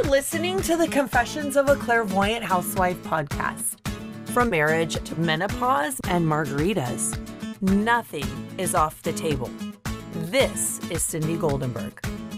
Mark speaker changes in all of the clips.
Speaker 1: listening to the Confessions of a Clairvoyant Housewife podcast. From marriage to menopause and margaritas, nothing is off the table. This is Cindy Goldenberg.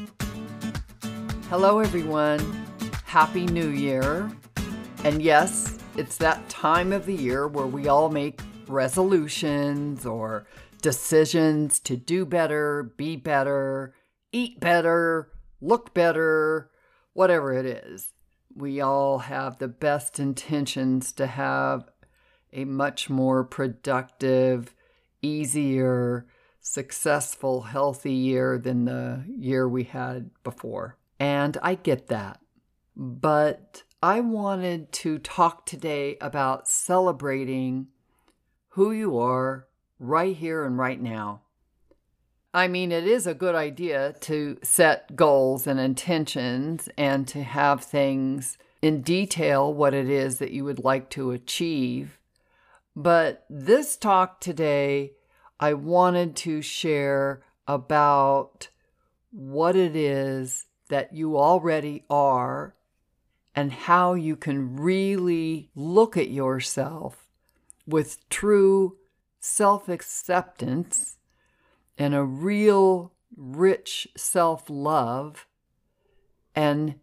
Speaker 2: Hello, everyone. Happy New Year. And yes, it's that time of the year where we all make resolutions or decisions to do better, be better, eat better, look better, whatever it is. We all have the best intentions to have a much more productive, easier, successful, healthy year than the year we had before. And I get that. But I wanted to talk today about celebrating who you are right here and right now. I mean, it is a good idea to set goals and intentions and to have things in detail what it is that you would like to achieve. But this talk today, I wanted to share about what it is that you already are and how you can really look at yourself with true self-acceptance and a real rich self-love, and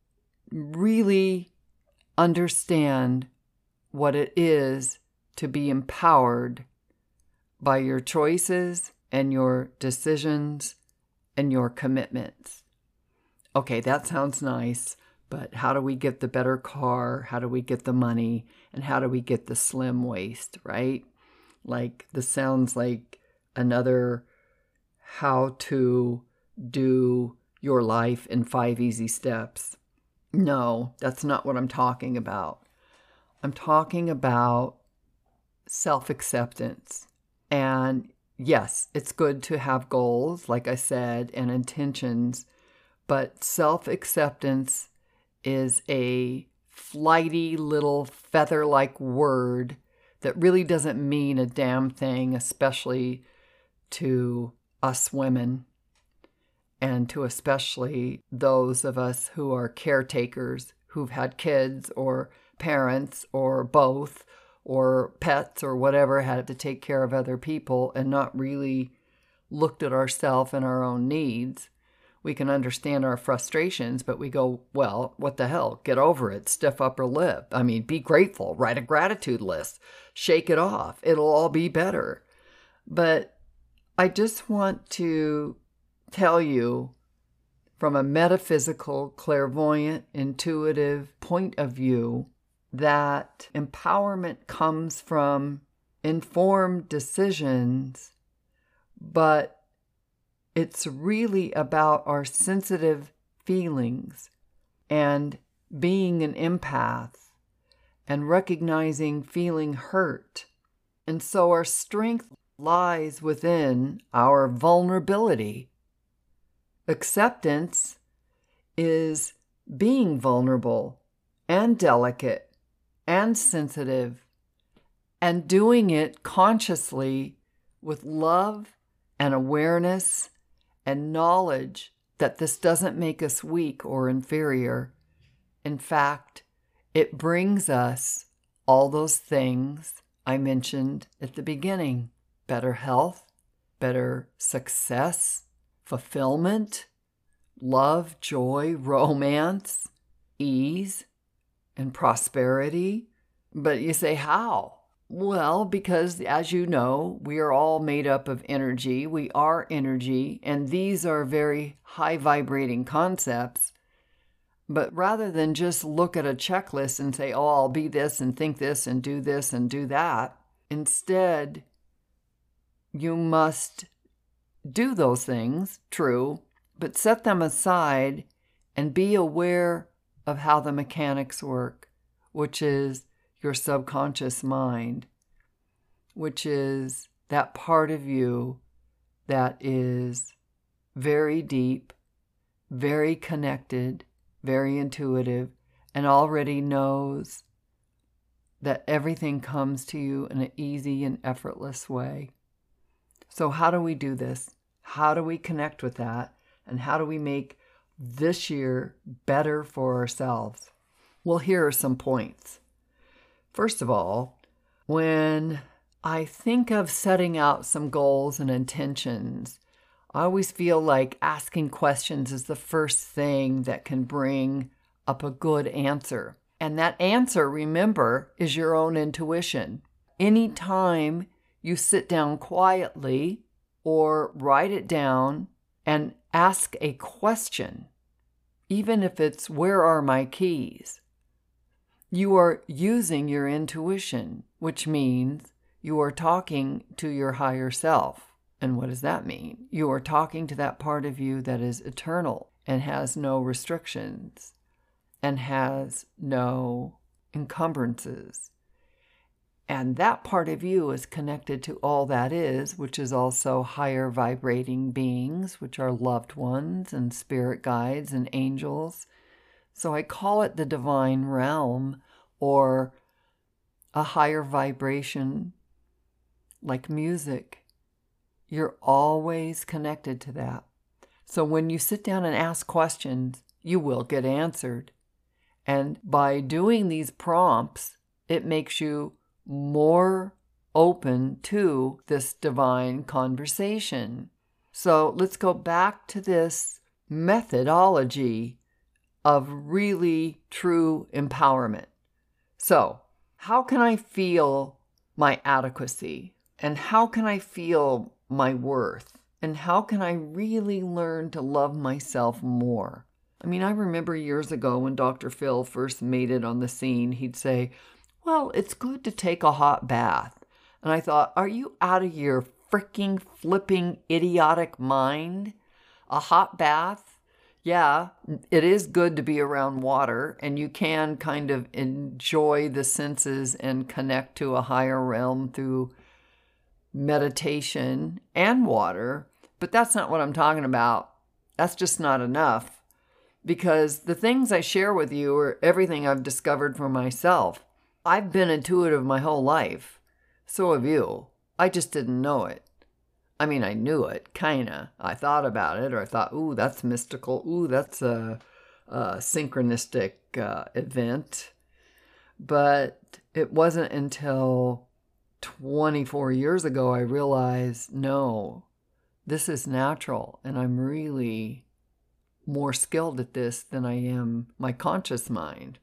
Speaker 2: really understand what it is to be empowered by your choices and your decisions and your commitments. Okay, that sounds nice, but how do we get the better car? How do we get the money? And how do we get the slim waist, right? Like, this sounds like another how to do your life in 5 easy steps. No, that's not what I'm talking about. I'm talking about self-acceptance. And yes, it's good to have goals, like I said, and intentions, but self-acceptance is a flighty little feather-like word that really doesn't mean a damn thing, especially to us women, and to especially those of us who are caretakers, who've had kids or parents or both or pets or whatever, had to take care of other people and not really looked at ourselves and our own needs. We can understand our frustrations, but we go, well, what the hell? Get over it. Stiff upper lip. I mean, be grateful. Write a gratitude list. Shake it off. It'll all be better. But I just want to tell you from a metaphysical, clairvoyant, intuitive point of view that empowerment comes from informed decisions, but it's really about our sensitive feelings and being an empath and recognizing feeling hurt. And so our strength lies within our vulnerability. Acceptance is being vulnerable and delicate and sensitive and doing it consciously with love and awareness and knowledge that this doesn't make us weak or inferior. In fact, it brings us all those things I mentioned at the beginning. Better health, better success, fulfillment, love, joy, romance, ease, and prosperity. But you say, how? Well, because as you know, we are all made up of energy. We are energy, and these are very high vibrating concepts. But rather than just look at a checklist and say, oh, I'll be this and think this and do that, instead, you must do those things, true, but set them aside and be aware of how the mechanics work, which is your subconscious mind, which is that part of you that is very deep, very connected, very intuitive, and already knows that everything comes to you in an easy and effortless way. So how do we do this? How do we connect with that? And how do we make this year better for ourselves? Well, here are some points. First of all, when I think of setting out some goals and intentions, I always feel like asking questions is the first thing that can bring up a good answer. And that answer, remember, is your own intuition. Anytime you sit down quietly or write it down and ask a question, even if it's, where are my keys? You are using your intuition, which means you are talking to your higher self. And what does that mean? You are talking to that part of you that is eternal and has no restrictions and has no encumbrances. And that part of you is connected to all that is, which is also higher vibrating beings, which are loved ones and spirit guides and angels. So I call it the divine realm, or a higher vibration like music. You're always connected to that. So when you sit down and ask questions, you will get answered. And by doing these prompts, it makes you more open to this divine conversation. So let's go back to this methodology of really true empowerment. So, how can I feel my adequacy? And how can I feel my worth? And how can I really learn to love myself more? I mean, I remember years ago when Dr. Phil first made it on the scene, he'd say, well, it's good to take a hot bath. And I thought, are you out of your freaking flipping idiotic mind? A hot bath? Yeah, it is good to be around water, and you can kind of enjoy the senses and connect to a higher realm through meditation and water. But that's not what I'm talking about. That's just not enough. Because the things I share with you are everything I've discovered for myself. I've been intuitive my whole life. So have you. I just didn't know it. I mean, I knew it, kinda. I thought about it, or I thought, ooh, that's mystical. Ooh, that's a synchronistic event. But it wasn't until 24 years ago I realized, no, this is natural, and I'm really more skilled at this than I am my conscious mind.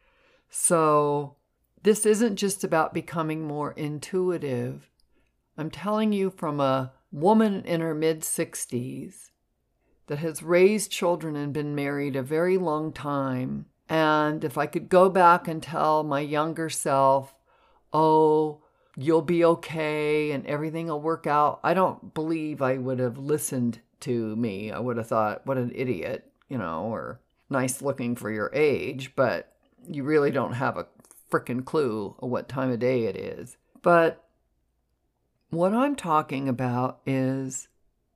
Speaker 2: So this isn't just about becoming more intuitive. I'm telling you from a woman in her mid-60s that has raised children and been married a very long time. And if I could go back and tell my younger self, oh, you'll be okay and everything will work out, I don't believe I would have listened to me. I would have thought, what an idiot, or nice looking for your age, but you really don't have a frickin' clue of what time of day it is. But what I'm talking about is,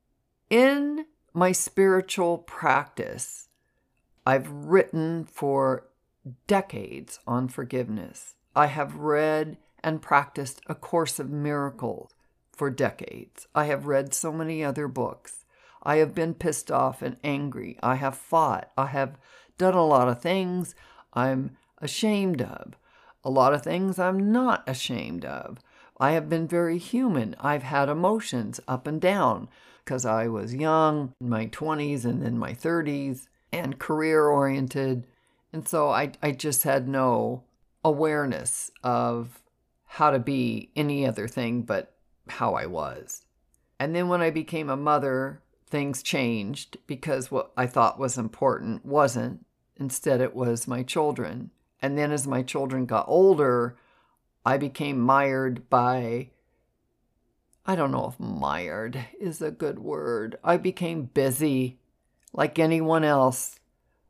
Speaker 2: in my spiritual practice, I've written for decades on forgiveness. I have read and practiced A Course of Miracles for decades. I have read so many other books. I have been pissed off and angry. I have fought. I have done a lot of things I'm ashamed of. A lot of things I'm not ashamed of. I have been very human. I've had emotions up and down because I was young, in my 20s and then my 30s, and career-oriented. And so I just had no awareness of how to be any other thing but how I was. And then when I became a mother, things changed because what I thought was important wasn't. Instead, it was my children. And then as my children got older, I became mired by, I don't know if mired is a good word. I became busy like anyone else.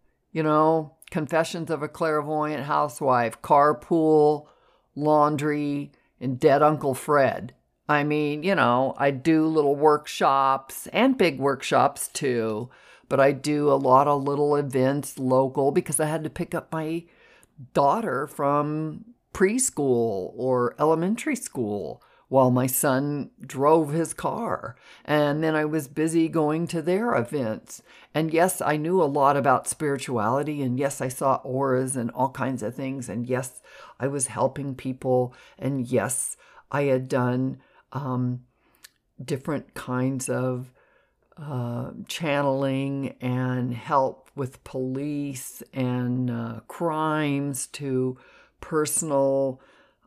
Speaker 2: Confessions of a Clairvoyant Housewife, carpool, laundry, and dead Uncle Fred. I mean, I do little workshops and big workshops too, but I do a lot of little events local because I had to pick up my daughter from preschool or elementary school while my son drove his car. And then I was busy going to their events. And yes, I knew a lot about spirituality. And yes, I saw auras and all kinds of things. And yes, I was helping people. And yes, I had done different kinds of channeling and help with police and crimes to personal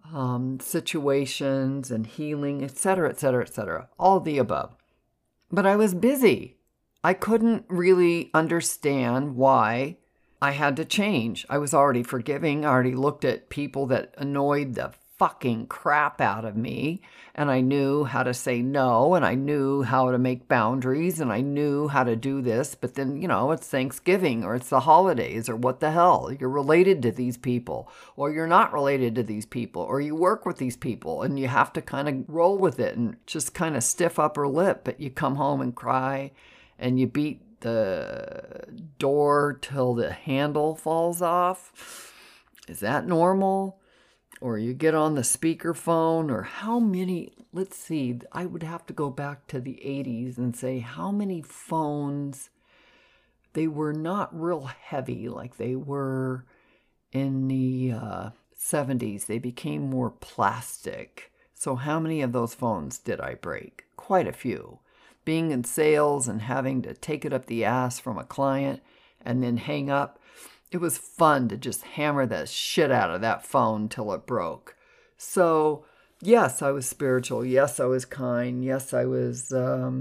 Speaker 2: situations and healing, etc., etc., etc., all the above. But I was busy. I couldn't really understand why I had to change. I was already forgiving. I already looked at people that annoyed the fucking crap out of me, and I knew how to say no, and I knew how to make boundaries, and I knew how to do this. But then, it's Thanksgiving, or it's the holidays, or what the hell? You're related to these people, or you're not related to these people, or you work with these people, and you have to kind of roll with it and just kind of stiff upper lip. But you come home and cry, and you beat the door till the handle falls off. Is that normal? Or you get on the speakerphone, or how many, let's see, I would have to go back to the 80s and say how many phones, they were not real heavy like they were in the 70s. They became more plastic. So how many of those phones did I break? Quite a few. Being in sales and having to take it up the ass from a client and then hang up. It was fun to just hammer the shit out of that phone till it broke. So, yes, I was spiritual. Yes, I was kind. Yes, I was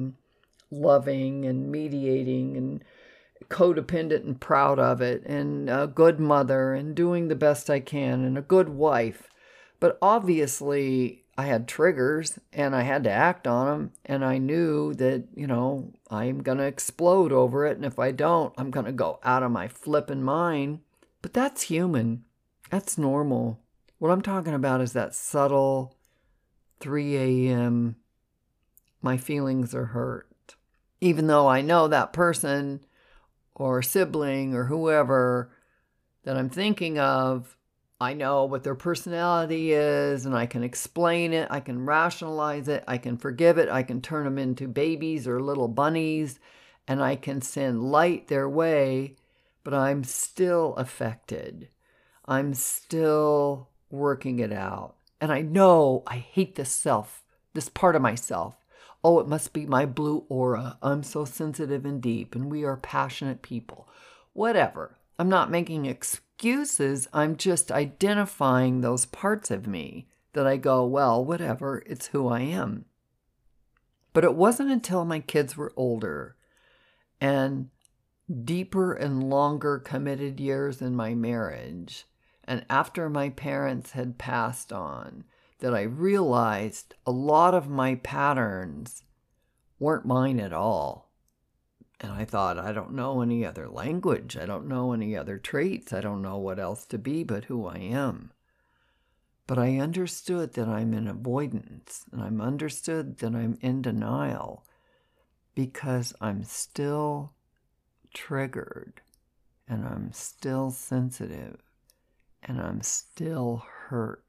Speaker 2: loving and mediating and codependent and proud of it, and a good mother and doing the best I can and a good wife. But obviously, I had triggers and I had to act on them, and I knew that, I'm going to explode over it, and if I don't, I'm going to go out of my flippin' mind. But that's human. That's normal. What I'm talking about is that subtle 3 a.m., my feelings are hurt. Even though I know that person or sibling or whoever that I'm thinking of, I know what their personality is, and I can explain it, I can rationalize it, I can forgive it, I can turn them into babies or little bunnies, and I can send light their way, but I'm still affected. I'm still working it out. And I know I hate this part of myself. Oh, it must be my blue aura. I'm so sensitive and deep, and we are passionate people. Whatever. I'm not making excuses. I'm just identifying those parts of me that I go, well, whatever, it's who I am. But it wasn't until my kids were older and deeper and longer committed years in my marriage, and after my parents had passed on, that I realized a lot of my patterns weren't mine at all. And I thought, I don't know any other language. I don't know any other traits. I don't know what else to be but who I am. But I understood that I'm in avoidance, and I'm understood that I'm in denial because I'm still triggered, and I'm still sensitive, and I'm still hurt.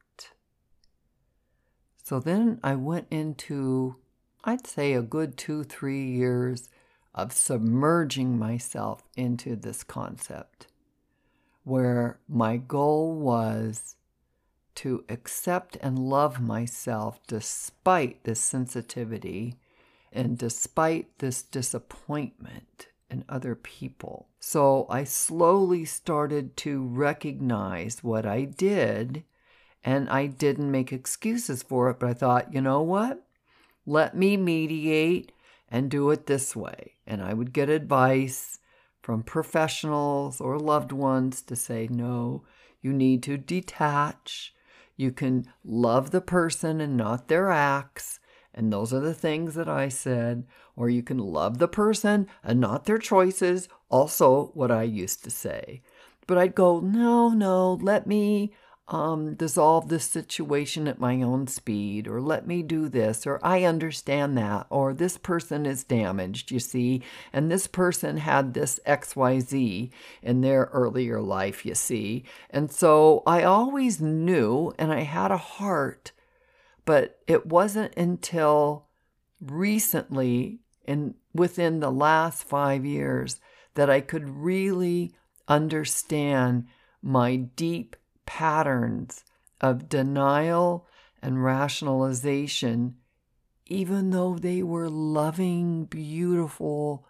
Speaker 2: So then I went into, I'd say, a good 2-3 years of submerging myself into this concept, where my goal was to accept and love myself despite this sensitivity and despite this disappointment in other people. So I slowly started to recognize what I did, and I didn't make excuses for it, but I thought, you know what? Let me mediate and do it this way. And I would get advice from professionals or loved ones to say, no, you need to detach. You can love the person and not their acts. And those are the things that I said. Or you can love the person and not their choices. Also what I used to say. But I'd go, no, let me dissolve this situation at my own speed, or let me do this, or I understand that, or this person is damaged, you see, and this person had this XYZ in their earlier life, you see. And so I always knew, and I had a heart, But it wasn't until recently, within the last 5 years, that I could really understand my deep patterns of denial and rationalization, even though they were loving, beautiful,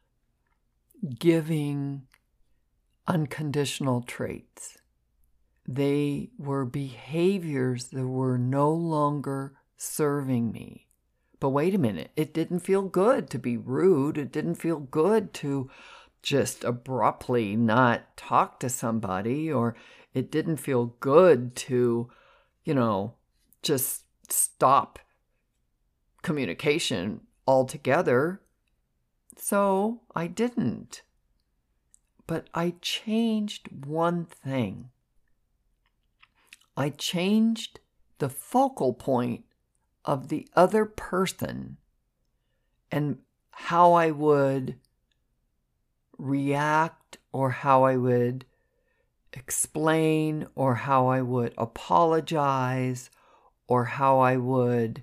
Speaker 2: giving, unconditional traits. They were behaviors that were no longer serving me. But wait a minute, it didn't feel good to be rude. It didn't feel good to just abruptly not talk to somebody, or it didn't feel good to, just stop communication altogether. So I didn't. But I changed one thing. I changed the focal point of the other person and how I would react, or how I would explain, or how I would apologize, or how I would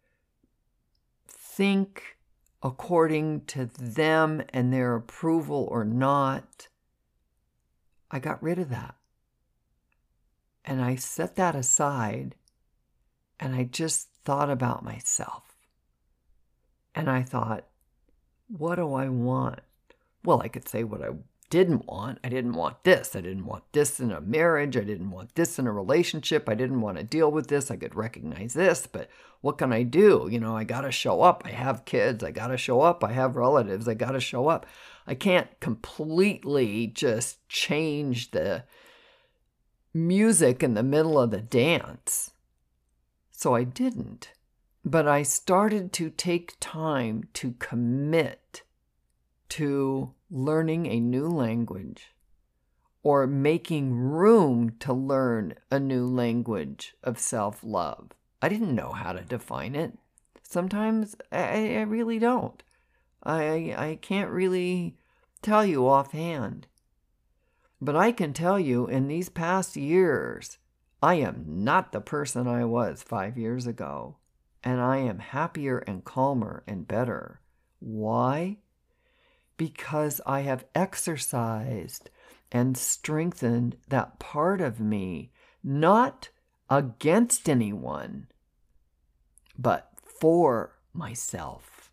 Speaker 2: think according to them and their approval or not. I got rid of that. And I set that aside, and I just thought about myself. And I thought, what do I want? Well, I could say what I didn't want. I didn't want this. I didn't want this in a marriage. I didn't want this in a relationship. I didn't want to deal with this. I could recognize this, but what can I do? I got to show up. I have kids. I got to show up. I have relatives. I got to show up. I can't completely just change the music in the middle of the dance. So I didn't. But I started to take time to commit to learning a new language, or making room to learn a new language of self-love. I didn't know how to define it. Sometimes I really don't. I can't really tell you offhand. But I can tell you, in these past years, I am not the person I was 5 years ago. And I am happier and calmer and better. Why? Because I have exercised and strengthened that part of me, not against anyone, but for myself.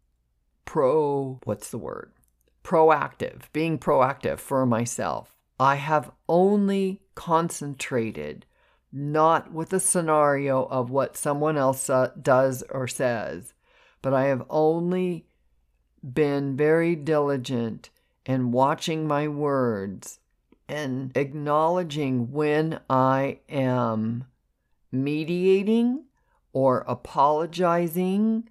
Speaker 2: Proactive, being proactive for myself. I have only concentrated, not with a scenario of what someone else does or says, but I have only been very diligent in watching my words and acknowledging when I am mediating or apologizing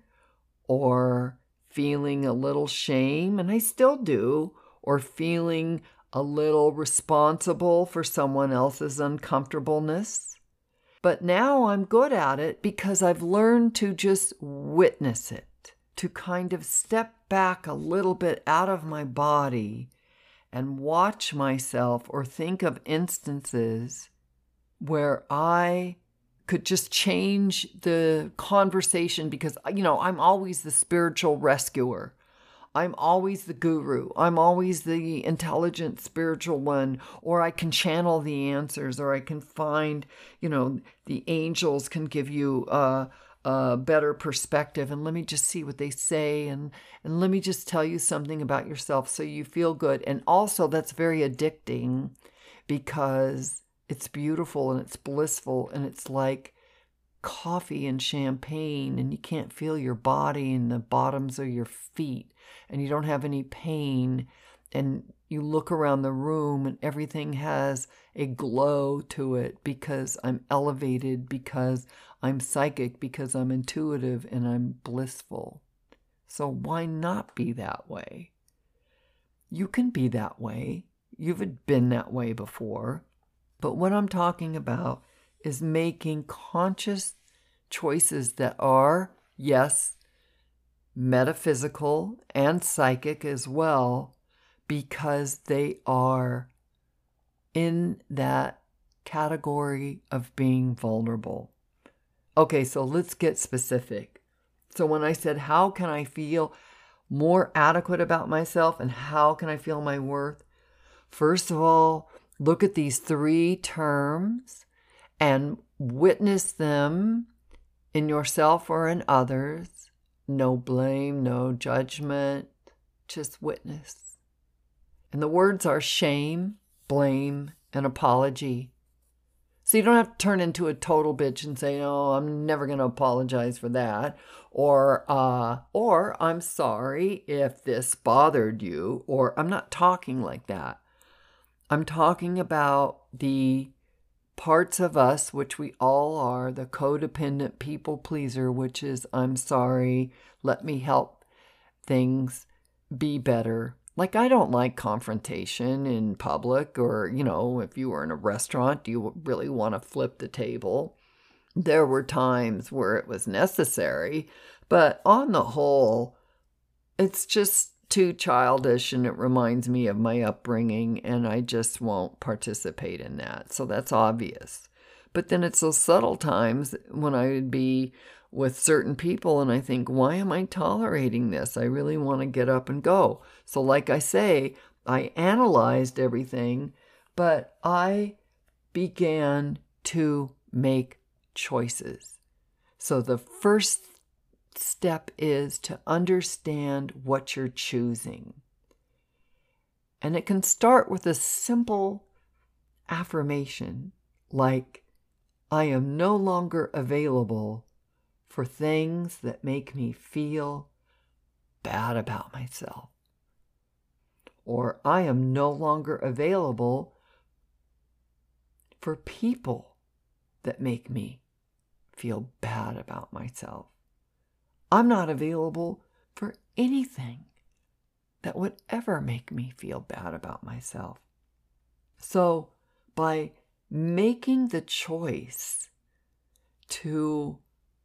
Speaker 2: or feeling a little shame, and I still do, or feeling a little responsible for someone else's uncomfortableness. But now I'm good at it because I've learned to just witness it, to kind of step back a little bit out of my body and watch myself, or think of instances where I could just change the conversation, because, I'm always the spiritual rescuer. I'm always the guru. I'm always the intelligent spiritual one, or I can channel the answers, or I can find, the angels can give you a better perspective, and let me just see what they say, and let me just tell you something about yourself so you feel good. And also, that's very addicting because it's beautiful and it's blissful, and it's like coffee and champagne, and you can't feel your body and the bottoms of your feet, and you don't have any pain, and you look around the room and everything has a glow to it because I'm elevated, because I'm psychic, because I'm intuitive, and I'm blissful. So why not be that way? You can be that way. You've been that way before. But what I'm talking about is making conscious choices that are, yes, metaphysical and psychic as well, because they are in that category of being vulnerable. Okay, so let's get specific. So when I said, how can I feel more adequate about myself and how can I feel my worth? First of all, look at these 3 terms and witness them in yourself or in others. No blame, no judgment, just witness. And the words are shame, blame, and apology. So you don't have to turn into a total bitch and say, "Oh, I'm never going to apologize for that," or "I'm sorry if this bothered you," or I'm not talking like that. I'm talking about the parts of us, which we all are, the codependent people pleaser, which is, I'm sorry, let me help things be better. Like, I don't like confrontation in public, or, if you were in a restaurant, do you really want to flip the table? There were times where it was necessary, but on the whole, it's just too childish and it reminds me of my upbringing and I just won't participate in that. So that's obvious. But then it's those subtle times when I would be with certain people and I think, why am I tolerating this? I really want to get up and go. So like I say, I analyzed everything, but I began to make choices. So the first step is to understand what you're choosing. And it can start with a simple affirmation like, I am no longer available for things that make me feel bad about myself. Or I am no longer available for people that make me feel bad about myself. I'm not available for anything that would ever make me feel bad about myself. So by making the choice to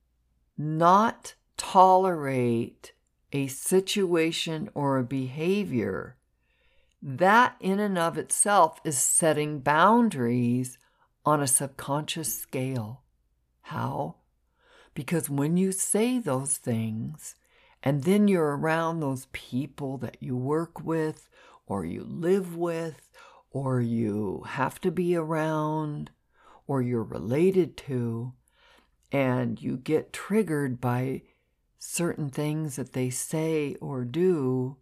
Speaker 2: not tolerate a situation or a behavior, that in and of itself is setting boundaries on a subconscious scale. How? Because when you say those things, and then you're around those people that you work with, or you live with, or you have to be around, or you're related to, and you get triggered by certain things that they say or do,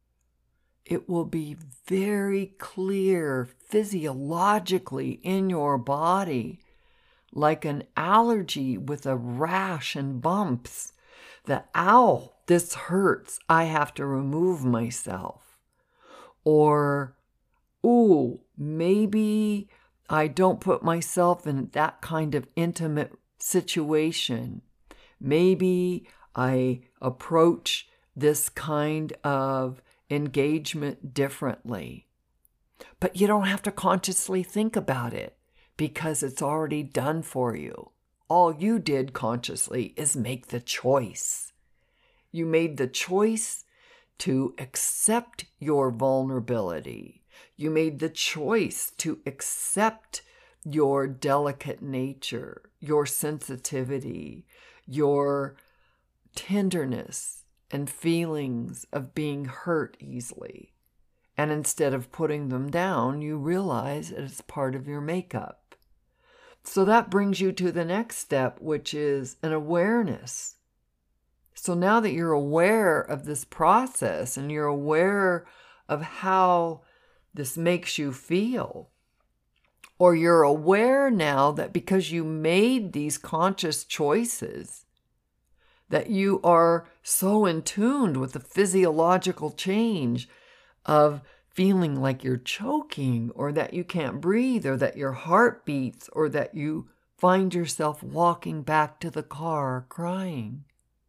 Speaker 2: it will be very clear physiologically in your body, like an allergy with a rash and bumps, that, ow, this hurts, I have to remove myself. Or, ooh, maybe I don't put myself in that kind of intimate situation. Maybe I approach this kind of engagement differently. But you don't have to consciously think about it because it's already done for you. All you did consciously is make the choice. You made the choice to accept your vulnerability. You made the choice to accept your delicate nature, your sensitivity, your tenderness and feelings of being hurt easily. And instead of putting them down, you realize that it's part of your makeup. So that brings you to the next step, which is an awareness. So now that you're aware of this process and you're aware of how this makes you feel, or you're aware now that because you made these conscious choices, that you are so in tune with the physiological change of feeling like you're choking, or that you can't breathe, or that your heart beats, or that you find yourself walking back to the car crying.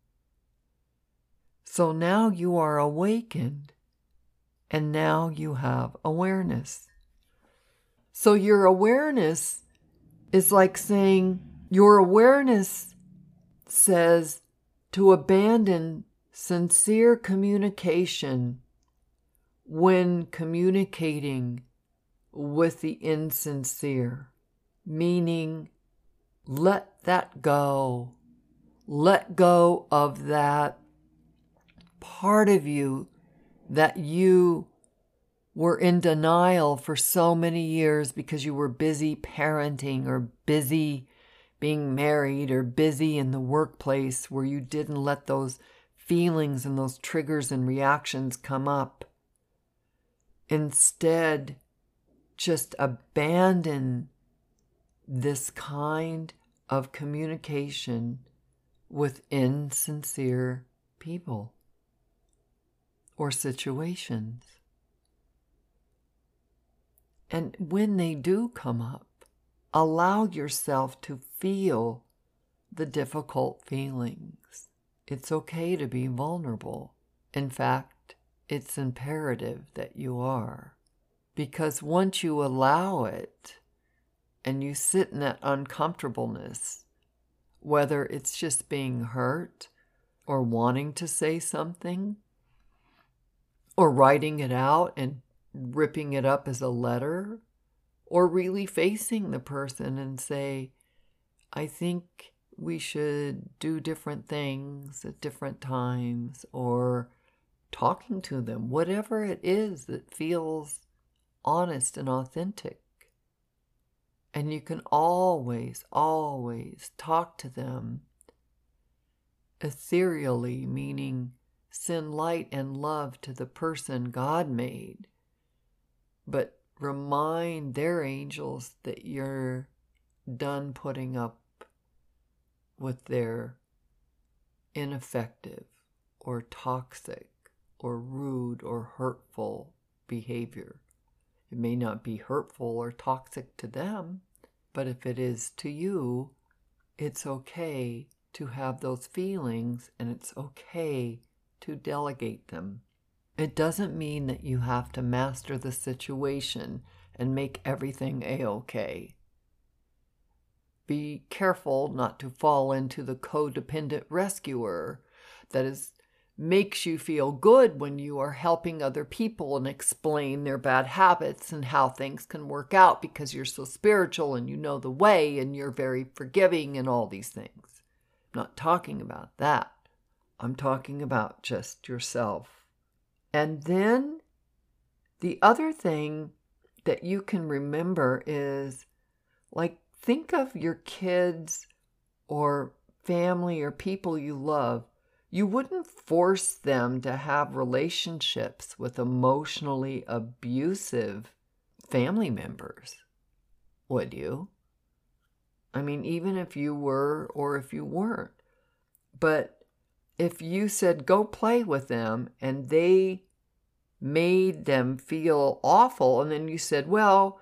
Speaker 2: So now you are awakened, and now you have awareness. So your awareness is like saying, your awareness says to abandon sincere communication when communicating with the insincere, meaning let that go. Let go of that part of you that you were in denial for so many years because you were busy parenting or busy being married or busy in the workplace where you didn't let those feelings and those triggers and reactions come up. Instead, just abandon this kind of communication with insincere people or situations. And when they do come up, allow yourself to feel the difficult feelings. It's okay to be vulnerable. In fact, it's imperative that you are. Because once you allow it and you sit in that uncomfortableness, whether it's just being hurt or wanting to say something or writing it out and ripping it up as a letter, or really facing the person and say, I think we should do different things at different times, or talking to them, whatever it is that feels honest and authentic. And you can always, always talk to them ethereally, meaning send light and love to the person God made, but remind their angels that you're done putting up with their ineffective or toxic or rude or hurtful behavior. It may not be hurtful or toxic to them, but if it is to you, it's okay to have those feelings and it's okay to delegate them. It doesn't mean that you have to master the situation and make everything a-okay. Be careful not to fall into the codependent rescuer that makes you feel good when you are helping other people and explain their bad habits and how things can work out because you're so spiritual and you know the way and you're very forgiving and all these things. I'm not talking about that. I'm talking about just yourself. And then the other thing that you can remember is, like, think of your kids or family or people you love. You wouldn't force them to have relationships with emotionally abusive family members, would you? I mean, even if you were or if you weren't. But if you said, go play with them, and they made them feel awful, and then you said, well,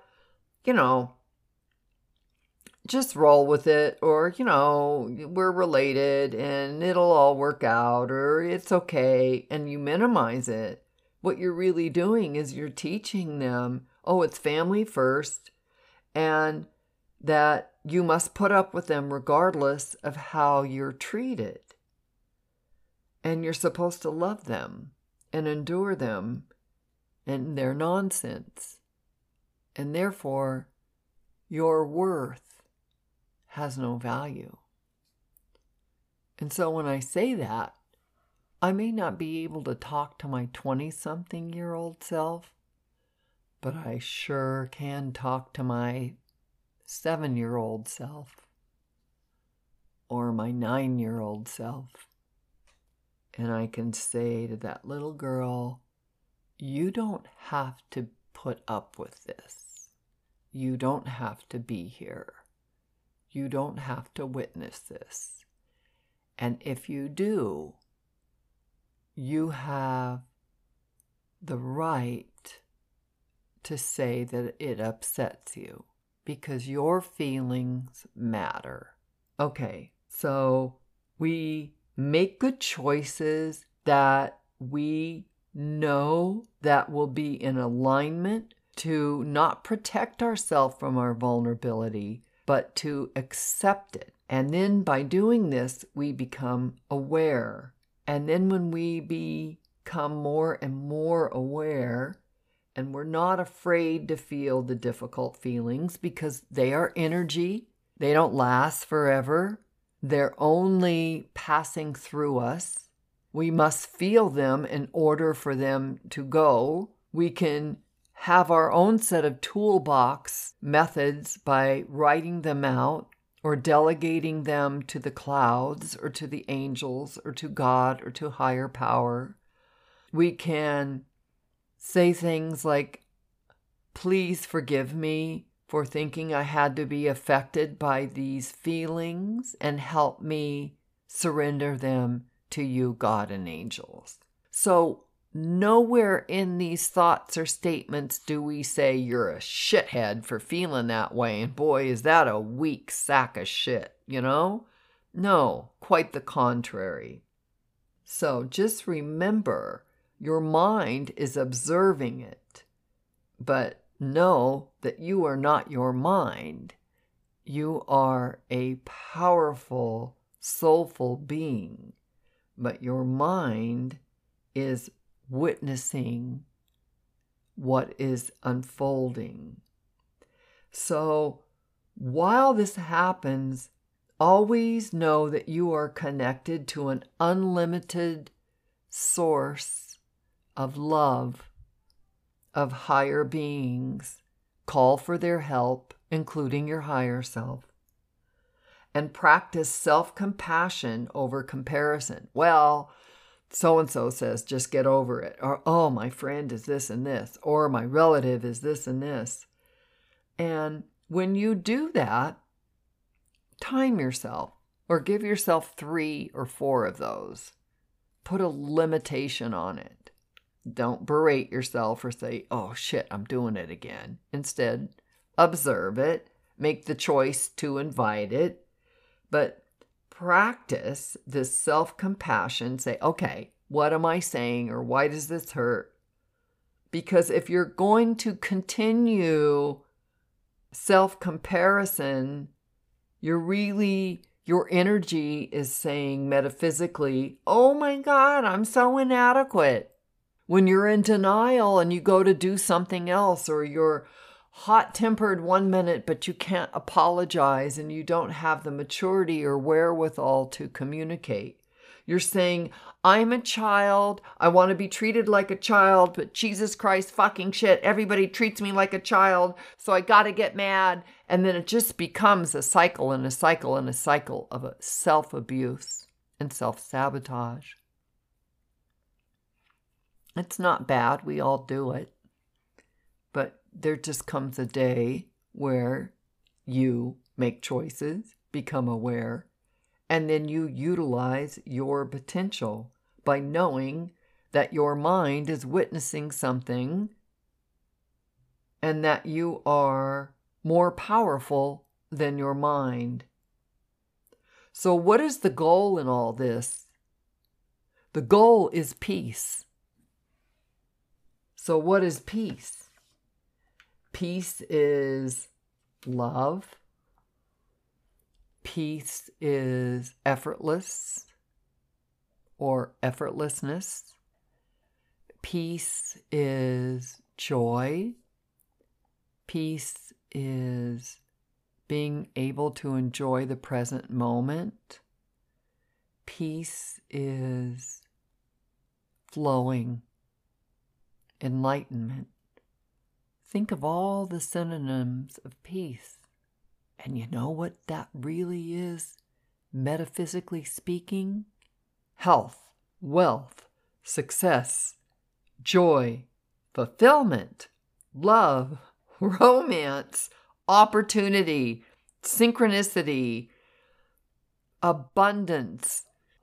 Speaker 2: just roll with it, or, we're related and it'll all work out, or it's okay, and you minimize it, what you're really doing is you're teaching them, it's family first, and that you must put up with them regardless of how you're treated. And you're supposed to love them and endure them and their nonsense. And therefore, your worth has no value. And so when I say that, I may not be able to talk to my 20-something-year-old self, but I sure can talk to my 7-year-old self or my 9-year-old self. And I can say to that little girl, you don't have to put up with this. You don't have to be here. You don't have to witness this. And if you do, you have the right to say that it upsets you because your feelings matter. Okay, so we make good choices that we know that will be in alignment to not protect ourselves from our vulnerability, but to accept it. And then by doing this, we become aware. And then when we become more and more aware, and we're not afraid to feel the difficult feelings because they are energy, they don't last forever. They're only passing through us. We must feel them in order for them to go. We can have our own set of toolbox methods by writing them out or delegating them to the clouds or to the angels or to God or to higher power. We can say things like, please forgive me for thinking I had to be affected by these feelings and help me surrender them to you, God and angels. So nowhere in these thoughts or statements do we say you're a shithead for feeling that way, and boy, is that a weak sack of shit, you know? No, quite the contrary. So just remember, your mind is observing it, but know that you are not your mind. You are a powerful, soulful being, but your mind is witnessing what is unfolding. So while this happens, always know that you are connected to an unlimited source of love, of higher beings. Call for their help, including your higher self. And practice self-compassion over comparison. Well, so-and-so says, just get over it. Or, oh, my friend is this and this. Or my relative is this and this. And when you do that, time yourself or give yourself 3 or 4 of those. Put a limitation on it. Don't berate yourself or say, oh shit, I'm doing it again. Instead, observe it, make the choice to invite it, but practice this self-compassion. Say, okay, what am I saying, or why does this hurt? Because if you're going to continue self-comparison, your energy is saying metaphysically, oh my God, I'm so inadequate. When you're in denial and you go to do something else, or you're hot-tempered one minute, but you can't apologize and you don't have the maturity or wherewithal to communicate. You're saying, I'm a child, I want to be treated like a child, but Jesus Christ fucking shit, everybody treats me like a child, so I gotta get mad. And then it just becomes a cycle and a cycle and a cycle of a self-abuse and self-sabotage. It's not bad, we all do it. But there just comes a day where you make choices, become aware, and then you utilize your potential by knowing that your mind is witnessing something and that you are more powerful than your mind. So what is the goal in all this? The goal is peace. So what is peace? Peace is love. Peace is effortless or effortlessness. Peace is joy. Peace is being able to enjoy the present moment. Peace is flowing, enlightenment. Think of all the synonyms of peace. And you know what that really is, metaphysically speaking? Health, wealth, success, joy, fulfillment, love, romance, opportunity, synchronicity, abundance,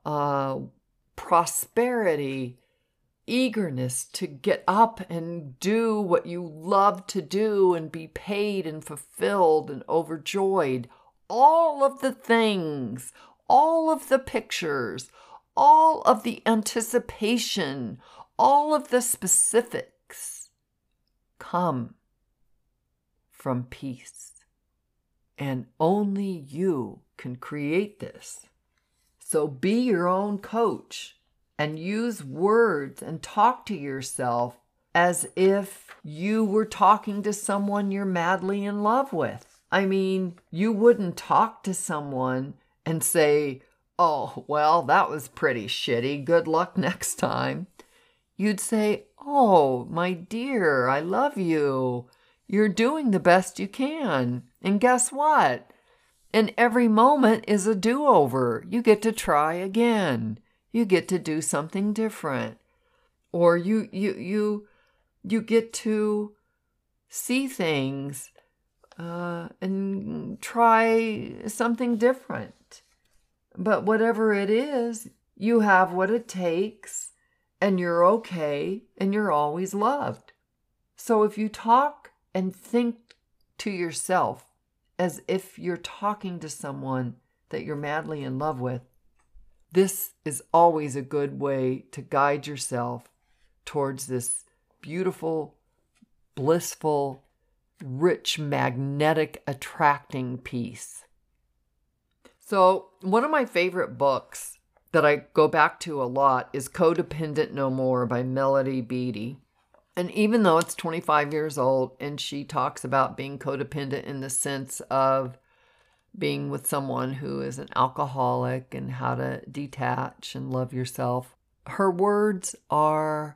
Speaker 2: prosperity, eagerness to get up and do what you love to do and be paid and fulfilled and overjoyed. All of the things, all of the pictures, all of the anticipation, all of the specifics come from peace. And only you can create this. So be your own coach. And use words and talk to yourself as if you were talking to someone you're madly in love with. I mean, you wouldn't talk to someone and say, "Oh, well, that was pretty shitty. Good luck next time." You'd say, "Oh, my dear, I love you. You're doing the best you can. And guess what? And every moment is a do-over. You get to try again. You get to do something different. Or you get to see things and try something different. But whatever it is, you have what it takes, and you're okay, and you're always loved." So if you talk and think to yourself as if you're talking to someone that you're madly in love with, this is always a good way to guide yourself towards this beautiful, blissful, rich, magnetic, attracting peace. So one of my favorite books that I go back to a lot is Codependent No More by Melody Beattie. And even though it's 25 years old and she talks about being codependent in the sense of being with someone who is an alcoholic and how to detach and love yourself, her words are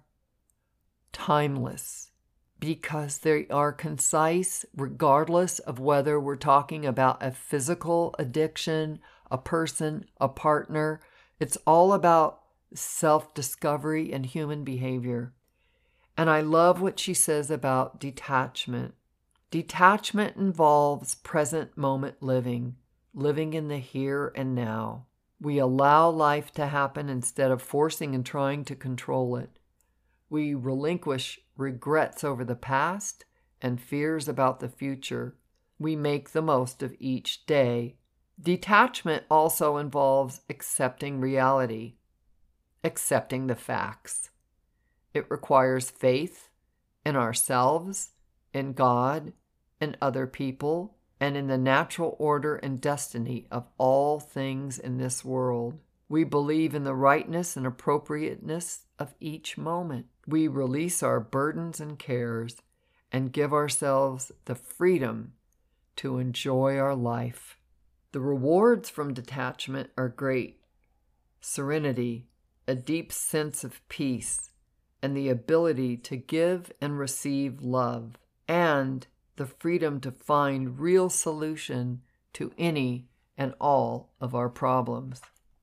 Speaker 2: timeless because they are concise regardless of whether we're talking about a physical addiction, a person, a partner. It's all about self-discovery and human behavior. And I love what she says about detachment. Detachment involves present moment living in the here and now. We allow life to happen instead of forcing and trying to control it. We relinquish regrets over the past and fears about the future. We make the most of each day. Detachment also involves accepting reality, accepting the facts. It requires faith in ourselves, in God, in other people, and in the natural order and destiny of all things in this world. We believe in the rightness and appropriateness of each moment. We release our burdens and cares and give ourselves the freedom to enjoy our life. The rewards from detachment are great: serenity, a deep sense of peace, and the ability to give and receive love, and the freedom to find real solution to any and all of our problems.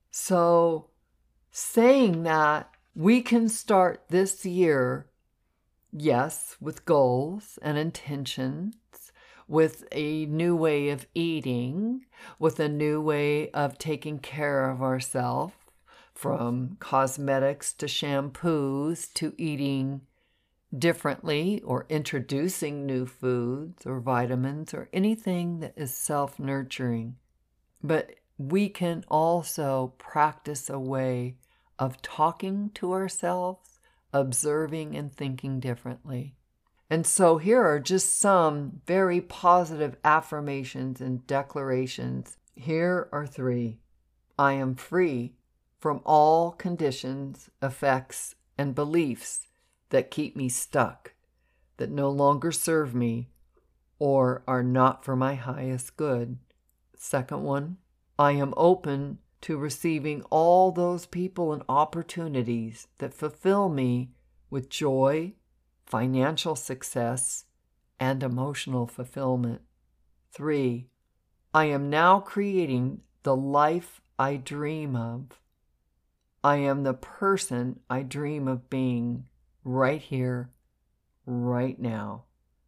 Speaker 2: So, saying that, we can start this year, yes, with goals and intentions, with a new way of eating, with a new way of taking care of ourselves, from cosmetics to shampoos to eating differently or introducing new foods or vitamins or anything that is self-nurturing. But we can also practice a way of talking to ourselves, observing and thinking differently. And so here are just some very positive affirmations and declarations. Here are 3. I am free from all conditions, effects, and beliefs that keep me stuck, that no longer serve me, or are not for my highest good. Second one, I am open to receiving all those people and opportunities that fulfill me with joy, financial success, and emotional fulfillment. 3, I am now creating the life I dream of. I am the person I dream of being right here, right now.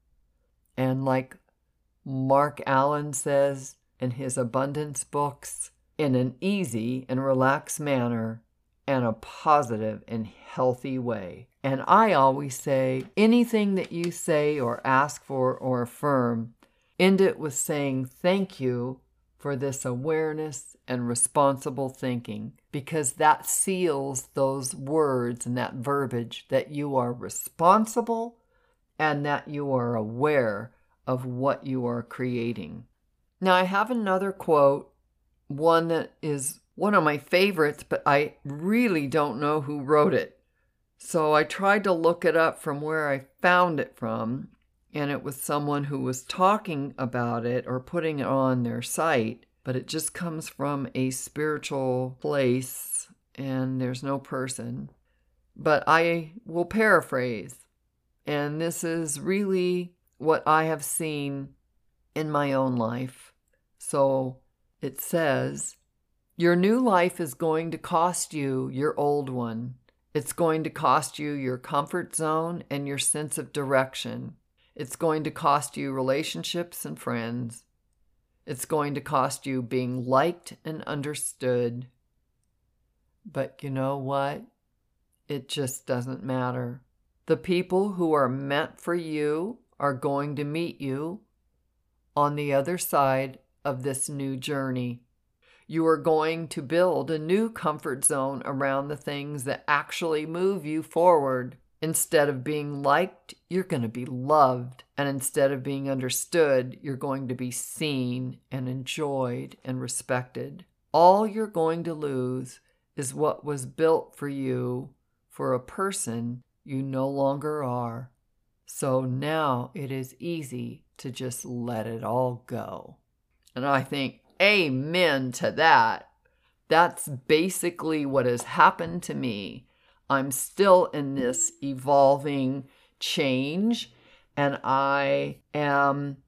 Speaker 2: And like Mark Allen says in his abundance books, in an easy and relaxed manner and a positive and healthy way. And I always say, anything that you say or ask for or affirm, end it with saying thank you for this awareness and responsible thinking, because that seals those words and that verbiage that you are responsible and that you are aware of what you are creating. Now, I have another quote, one that is one of my favorites, but I really don't know who wrote it. So I tried to look it up from where I found it from, and it was someone who was talking about it or putting it on their site. but it just comes from a spiritual place and there's no person. But I will paraphrase, and this is really what I have seen in my own life. So it says, your new life is going to cost you your old one. It's going to cost you your comfort zone and your sense of direction. It's going to cost you relationships and friends. It's going to cost you being liked and understood. But you know what? It just doesn't matter. The people who are meant for you are going to meet you on the other side of this new journey. You are going to build a new comfort zone around the things that actually move you forward. Instead of being liked, you're going to be loved. And instead of being understood, you're going to be seen and enjoyed and respected. All you're going to lose is what was built for you for a person you no longer are. So now it is easy to just let it all go. And I think, amen to that. That's basically what has happened to me. I'm still in this evolving change, and I am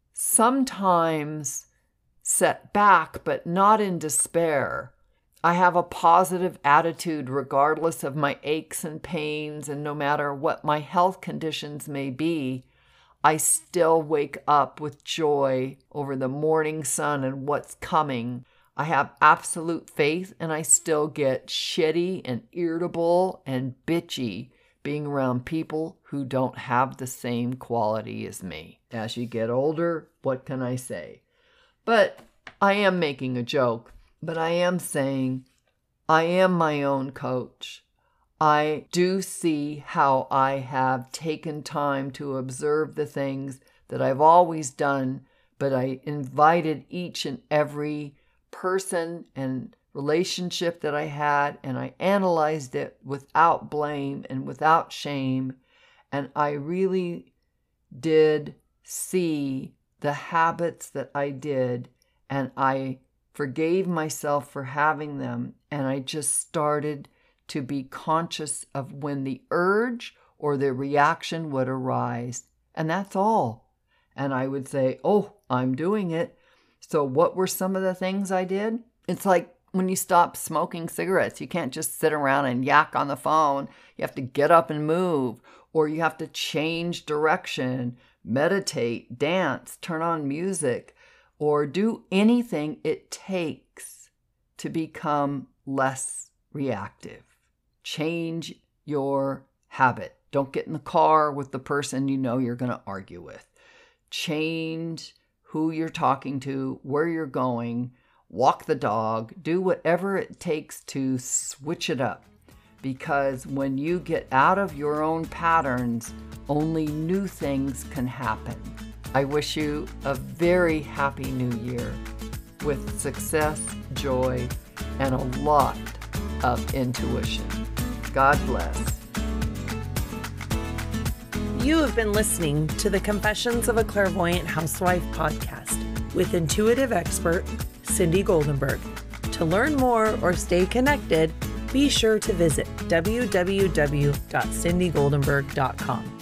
Speaker 2: sometimes set back, but not in despair. I have a positive attitude regardless of my aches and pains, and no matter what my health conditions may be, I still wake up with joy over the morning sun and what's coming. I have absolute faith, and I still get shitty and irritable and bitchy being around people who don't have the same quality as me. As you get older, what can I say? But I am making a joke, but I am saying I am my own coach. I do see how I have taken time to observe the things that I've always done, but I invited each and every person and relationship that I had, and I analyzed it without blame and without shame, and I really did see the habits that I did, and I forgave myself for having them, and I just started to be conscious of when the urge or the reaction would arise. And that's all. And I would say, oh, I'm doing it. So what were some of the things I did? It's like when you stop smoking cigarettes, you can't just sit around and yak on the phone. You have to get up and move, or you have to change direction, meditate, dance, turn on music, or do anything it takes to become less reactive. Change your habit. Don't get in the car with the person you know you're going to argue with. Change who you're talking to, where you're going, walk the dog, do whatever it takes to switch it up. Because when you get out of your own patterns, only new things can happen. I wish you a very happy new year with success, joy, and a lot of intuition. God bless.
Speaker 1: You have been listening to the Confessions of a Clairvoyant Housewife podcast with intuitive expert Cindy Goldenberg. To learn more or stay connected, be sure to visit www.cindygoldenberg.com.